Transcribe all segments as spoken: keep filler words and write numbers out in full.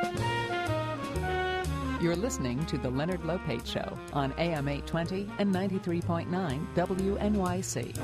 You're listening to The Leonard Lopate Show on A M eight twenty and ninety-three point nine W N Y C.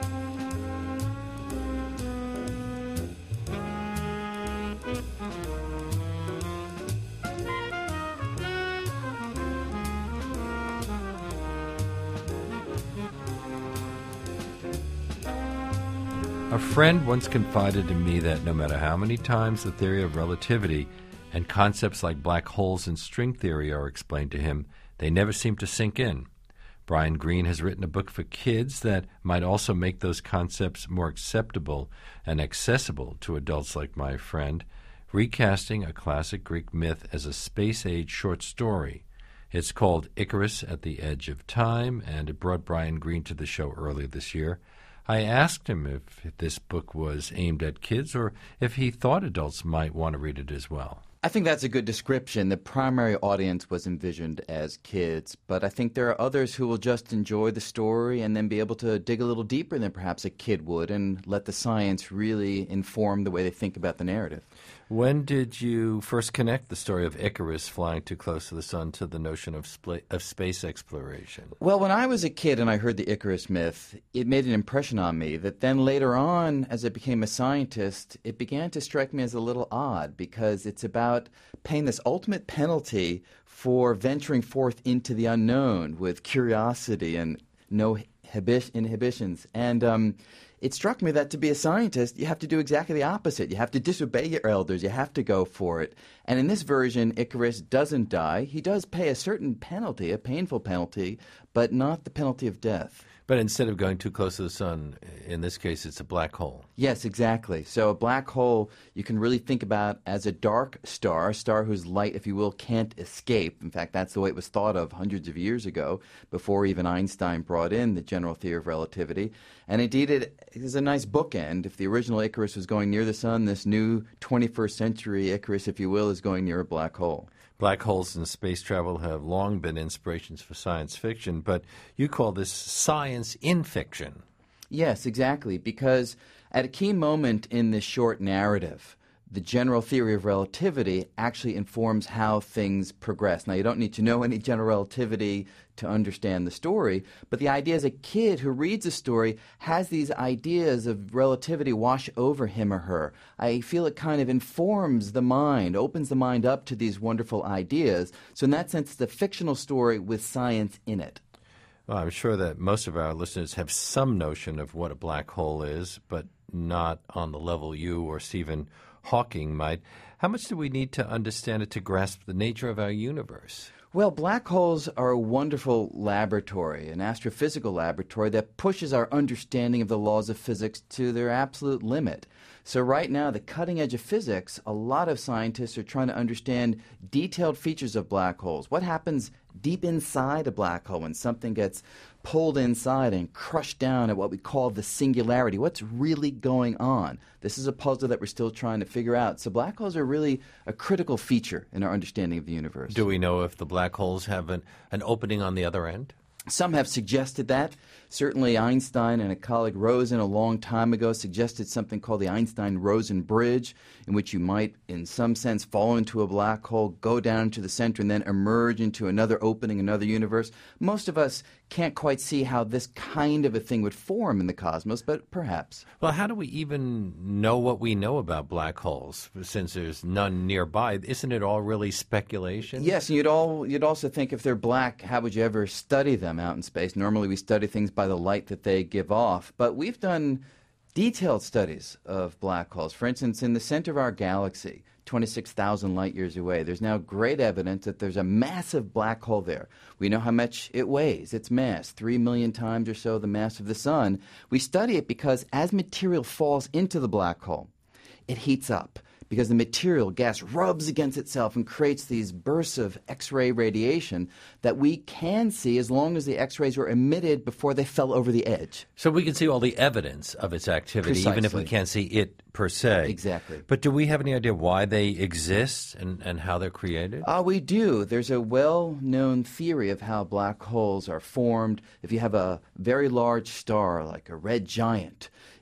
A friend once confided in me that no matter how many times the theory of relativity and concepts like black holes and string theory are explained to him, they never seem to sink in. Brian Greene has written a book for kids that might also make those concepts more acceptable and accessible to adults like my friend, recasting a classic Greek myth as a space-age short story. It's called Icarus at the Edge of Time, and it brought Brian Greene to the show earlier this year. I asked him if this book was aimed at kids or if he thought adults might want to read it as well. I think that's a good description. The primary audience was envisioned as kids, but I think there are others who will just enjoy the story and then be able to dig a little deeper than perhaps a kid would and let the science really inform the way they think about the narrative. When did you first connect the story of Icarus flying too close to the sun to the notion of, spla- of space exploration? Well, when I was a kid and I heard the Icarus myth, it made an impression on me that then later on, as I became a scientist, it began to strike me as a little odd because it's about paying this ultimate penalty for venturing forth into the unknown with curiosity and no inhibitions. And um, it struck me that to be a scientist, you have to do exactly the opposite. You have to disobey your elders. You have to go for it. And in this version, Icarus doesn't die. He does pay a certain penalty, a painful penalty, but not the penalty of death. But instead of going too close to the sun, in this case, it's a black hole. Yes, exactly. So a black hole you can really think about as a dark star, a star whose light, if you will, can't escape. In fact, that's the way it was thought of hundreds of years ago, before even Einstein brought in the general theory of relativity. And indeed, it is a nice bookend. If the original Icarus was going near the sun, this new twenty-first century Icarus, if you will, is going near a black hole. Black holes and space travel have long been inspirations for science fiction, but you call this science in fiction. Yes, exactly, because at a key moment in this short narrative, the general theory of relativity actually informs how things progress. Now, you don't need to know any general relativity to understand the story, but the idea is a kid who reads a story has these ideas of relativity wash over him or her. I feel it kind of informs the mind, opens the mind up to these wonderful ideas. So in that sense, it's a fictional story with science in it. Well, I'm sure that most of our listeners have some notion of what a black hole is, but not on the level you or Stephen Hawking might. How much do we need to understand it to grasp the nature of our universe? Well, black holes are a wonderful laboratory, an astrophysical laboratory that pushes our understanding of the laws of physics to their absolute limit. So right now, the cutting edge of physics, a lot of scientists are trying to understand detailed features of black holes. What happens deep inside a black hole when something gets pulled inside and crushed down at what we call the singularity? What's really going on? This is a puzzle that we're still trying to figure out. So black holes are really a critical feature in our understanding of the universe. Do we know if the black holes have an, an opening on the other end? Some have suggested that. Certainly Einstein and a colleague Rosen a long time ago suggested something called the Einstein-Rosen bridge, in which you might, in some sense, fall into a black hole, go down to the center, and then emerge into another opening, another universe. Most of us can't quite see how this kind of a thing would form in the cosmos, but perhaps. Well, how do we even know what we know about black holes, since there's none nearby? Isn't it all really speculation? Yes, and you'd, all, you'd also think if they're black, how would you ever study them out in space? Normally we study things by the light that they give off, but we've done detailed studies of black holes. For instance, in the center of our galaxy, twenty-six thousand light years away, there's now great evidence that there's a massive black hole there. We know how much it weighs, its mass, three million times or so the mass of the sun. We study it because as material falls into the black hole, it heats up, because the material gas rubs against itself and creates these bursts of X-ray radiation that we can see as long as the X-rays were emitted before they fell over the edge. So we can see all the evidence of its activity, Precisely. even if we can't see it per se. Exactly. But do we have any idea why they exist and, and how they're created? Uh, we do. There's a well-known theory of how black holes are formed. If you have a very large star, like a red giant,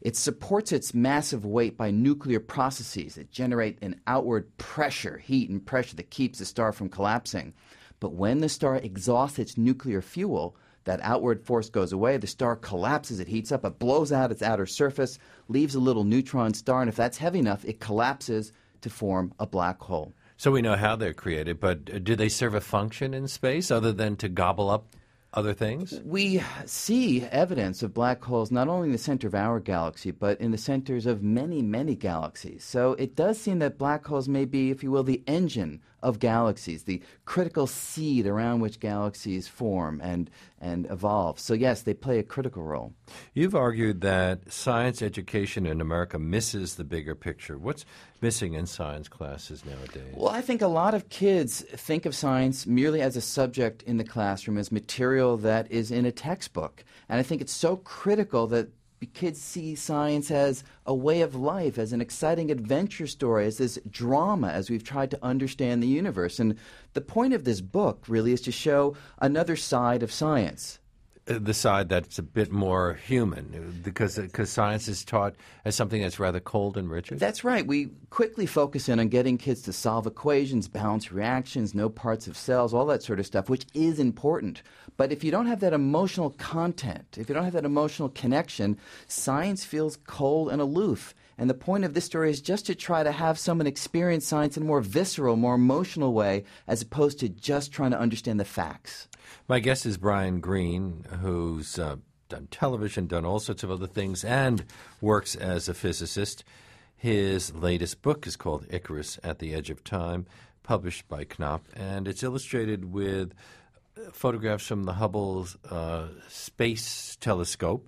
It supports its massive weight by nuclear processes that generate an outward pressure, heat and pressure that keeps the star from collapsing. But when the star exhausts its nuclear fuel, that outward force goes away, the star collapses, it heats up, it blows out its outer surface, leaves a little neutron star, and if that's heavy enough, it collapses to form a black hole. So we know how they're created, but do they serve a function in space other than to gobble up other things? We see evidence of black holes not only in the center of our galaxy, but in the centers of many, many galaxies. So it does seem that black holes may be, if you will, the engine of galaxies, the critical seed around which galaxies form and, and evolve. So yes, they play a critical role. You've argued that science education in America misses the bigger picture. What's missing in science classes nowadays? Well, I think a lot of kids think of science merely as a subject in the classroom, as material that is in a textbook. And I think it's so critical that kids see science as a way of life, as an exciting adventure story, as this drama, as we've tried to understand the universe. And the point of this book really is to show another side of science. The side that's a bit more human, because because science is taught as something that's rather cold and rigid? That's right. We quickly focus in on getting kids to solve equations, balance reactions, know parts of cells, all that sort of stuff, which is important. But if you don't have that emotional content, if you don't have that emotional connection, science feels cold and aloof. And the point of this story is just to try to have someone experience science in a more visceral, more emotional way, as opposed to just trying to understand the facts. My guest is Brian Greene, who's uh, done television, done all sorts of other things, and works as a physicist. His latest book is called Icarus at the Edge of Time, published by Knopf, and it's illustrated with photographs from the Hubble uh, Space Telescope.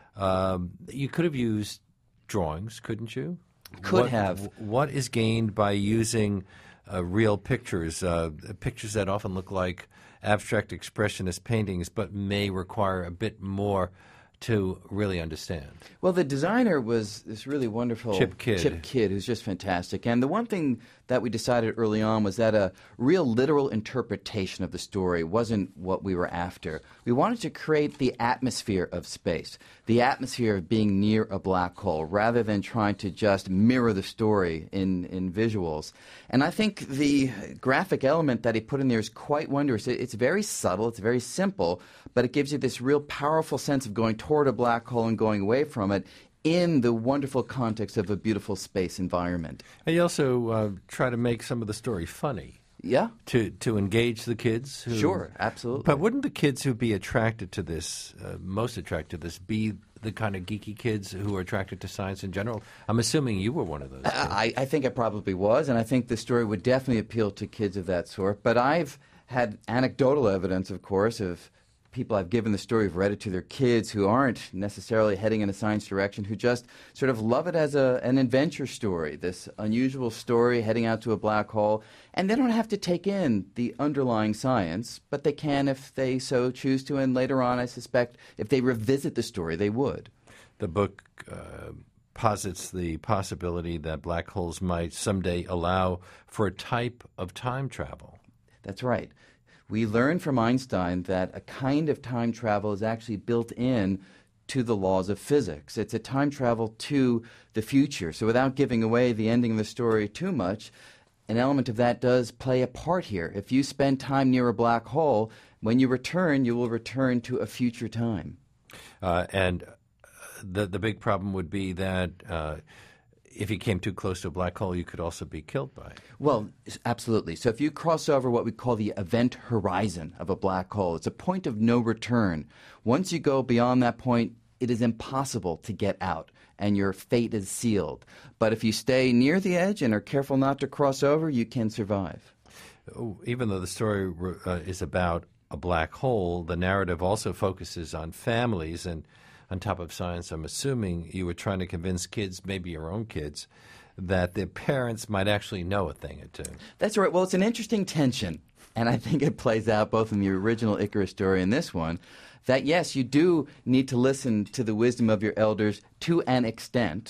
Um, you could have used drawings, couldn't you? Could what, have. What is gained by using uh, real pictures, uh, pictures that often look like abstract expressionist paintings but may require a bit more to really understand? Well, the designer was this really wonderful Chip Kidd. Chip Kidd, who's just fantastic. And the one thing that we decided early on was that a real literal interpretation of the story wasn't what we were after. We wanted to create the atmosphere of space, the atmosphere of being near a black hole, rather than trying to just mirror the story in, in visuals. And I think the graphic element that he put in there is quite wondrous. It, it's very subtle, it's very simple, but it gives you this real powerful sense of going toward a black hole and going away from it in the wonderful context of a beautiful space environment. And you also uh, try to make some of the story funny. Yeah. To to engage the kids? Who, sure, absolutely. But wouldn't the kids who be attracted to this, uh, most attracted to this, be the kind of geeky kids who are attracted to science in general? I'm assuming you were one of those kids. I, I think I probably was, and I think the story would definitely appeal to kids of that sort. But I've had anecdotal evidence, of course, of people I've given the story have read it to their kids who aren't necessarily heading in a science direction, who just sort of love it as a, an adventure story, this unusual story heading out to a black hole. And they don't have to take in the underlying science, but they can if they so choose to. And later on, I suspect, if they revisit the story, they would. The book uh, posits the possibility that black holes might someday allow for a type of time travel. That's right. We learned from Einstein that a kind of time travel is actually built in to the laws of physics. It's a time travel to the future. So without giving away the ending of the story too much, an element of that does play a part here. If you spend time near a black hole, when you return, you will return to a future time. Uh, and the the big problem would be that uh, if you came too close to a black hole, you could also be killed by it. Well, absolutely. So if you cross over what we call the event horizon of a black hole, it's a point of no return. Once you go beyond that point, it is impossible to get out, and your fate is sealed. But if you stay near the edge and are careful not to cross over, you can survive. Even though the story uh, is about a black hole, the narrative also focuses on families. And on top of science, I'm assuming you were trying to convince kids, maybe your own kids, that their parents might actually know a thing or two. That's right. Well, it's an interesting tension, and I think it plays out both in the original Icarus story and this one, that yes, you do need to listen to the wisdom of your elders to an extent,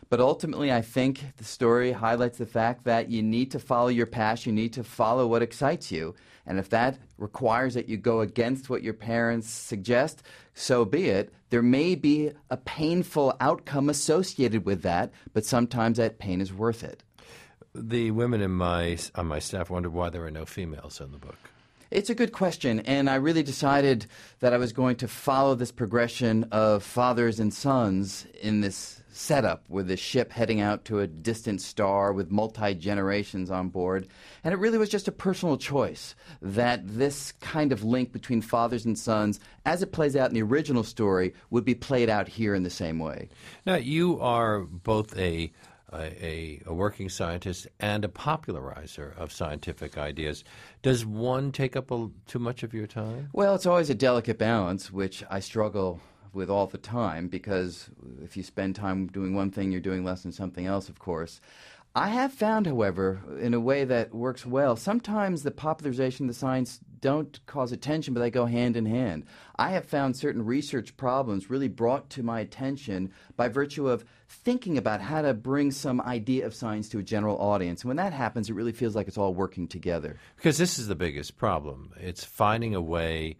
But ultimately, I think the story highlights the fact that you need to follow your passion, you need to follow what excites you. And if that requires that you go against what your parents suggest, so be it. There may be a painful outcome associated with that, but sometimes that pain is worth it. The women in my on my staff wondered why there were no females in the book. It's a good question, and I really decided that I was going to follow this progression of fathers and sons in this setup with the ship heading out to a distant star with multi-generations on board. And it really was just a personal choice that this kind of link between fathers and sons, as it plays out in the original story, would be played out here in the same way. Now, you are both a A, a working scientist and a popularizer of scientific ideas. Does one take up a, too much of your time? Well, it's always a delicate balance, which I struggle with all the time, because if you spend time doing one thing, you're doing less than something else, of course. I have found, however, in a way that works well, sometimes the popularization of the science don't cause attention, but they go hand in hand. I have found certain research problems really brought to my attention by virtue of thinking about how to bring some idea of science to a general audience. And when that happens, it really feels like it's all working together. Because this is the biggest problem. It's finding a way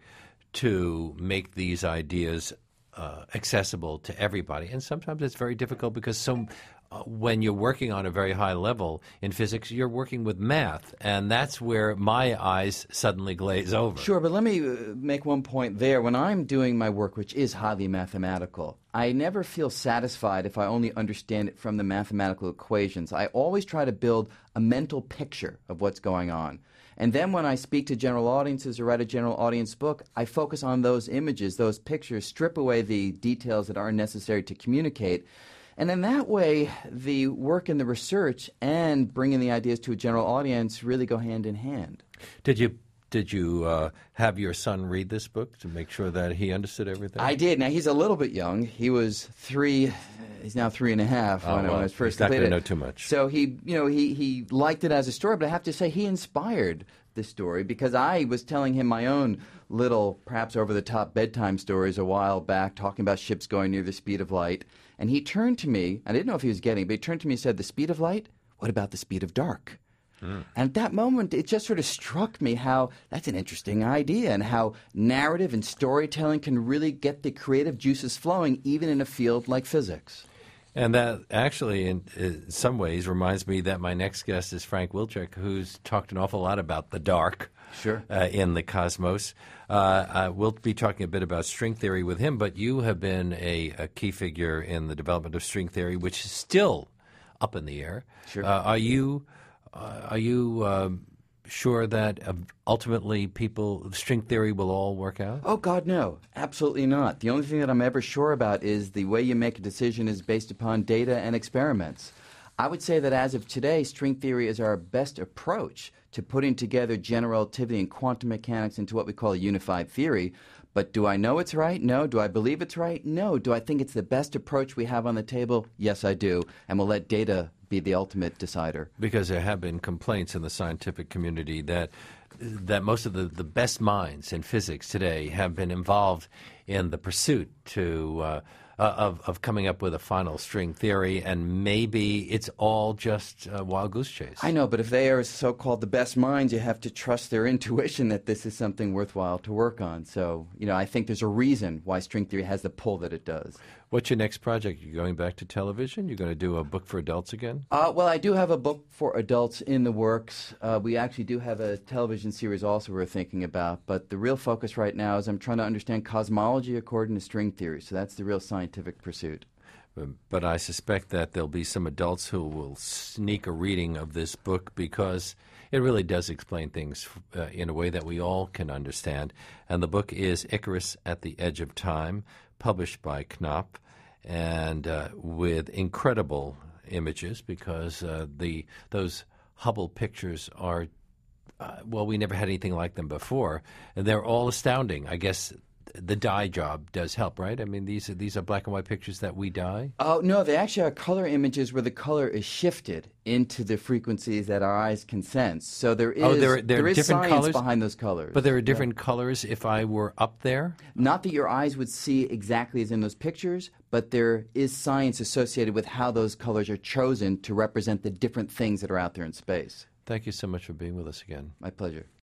to make these ideas uh, accessible to everybody. And sometimes it's very difficult because so Uh, when you're working on a very high level in physics, you're working with math, and that's where my eyes suddenly glaze over. Sure, but let me uh, make one point there. When I'm doing my work, which is highly mathematical, I never feel satisfied if I only understand it from the mathematical equations. I always try to build a mental picture of what's going on. And then when I speak to general audiences or write a general audience book, I focus on those images, those pictures, strip away the details that aren't necessary to communicate. And in that way, the work and the research and bringing the ideas to a general audience really go hand in hand. Did you did you uh, have your son read this book to make sure that he understood everything? I did. Now, he's a little bit young. He was three. He's now three and a half oh, when, well, I was first he's not completed. going to know too much. So he, you know, he, he liked it as a story, but I have to say he inspired this story because I was telling him my own little, perhaps over-the-top bedtime stories a while back, talking about ships going near the speed of light. And he turned to me, I didn't know if he was getting it, but he turned to me and said, the speed of light? What about the speed of dark? Mm. And at that moment, it just sort of struck me how that's an interesting idea and how narrative and storytelling can really get the creative juices flowing even in a field like physics. And that actually, in, in some ways, reminds me that my next guest is Frank Wilczek, who's talked an awful lot about the dark sure. uh, in the cosmos. Uh, uh, we'll be talking a bit about string theory with him, but you have been a, a key figure in the development of string theory, which is still up in the air. Sure. Uh, are you uh, are you um, sure that uh, ultimately people string theory will all work out? Oh, God, no. Absolutely not. The only thing that I'm ever sure about is the way you make a decision is based upon data and experiments. I would say that as of today, string theory is our best approach to putting together general relativity and quantum mechanics into what we call a unified theory. But do I know it's right? No. Do I believe it's right? No. Do I think it's the best approach we have on the table? Yes, I do. And we'll let data be the ultimate decider. Because there have been complaints in the scientific community that that most of the, the best minds in physics today have been involved in the pursuit to uh, uh, of, of coming up with a final string theory, and maybe it's all just a wild goose chase. I know, but if they are so-called the best minds, you have to trust their intuition that this is something worthwhile to work on. So, you know, I think there's a reason why string theory has the pull that it does. What's your next project? You're going back to television? You're going to do a book for adults again? Uh, well, I do have a book for adults in the works. Uh, we actually do have a television series also we're thinking about. But the real focus right now is I'm trying to understand cosmology according to string theory. So that's the real scientific pursuit. But I suspect that there'll be some adults who will sneak a reading of this book because it really does explain things uh, in a way that we all can understand. And the book is Icarus at the Edge of Time, published by Knopf, and uh, with incredible images because uh, the those Hubble pictures are, uh, well, we never had anything like them before. And they're all astounding. I guess the dye job does help, right? I mean, these are, these are black and white pictures that we dye? Oh, no, they actually are color images where the color is shifted into the frequencies that our eyes can sense. So there is, Oh, there- there are there is different science colors? behind those colors. But there are different colors if I were up there? Not that your eyes would see exactly as in those pictures, but there is science associated with how those colors are chosen to represent the different things that are out there in space. Thank you so much for being with us again. My pleasure.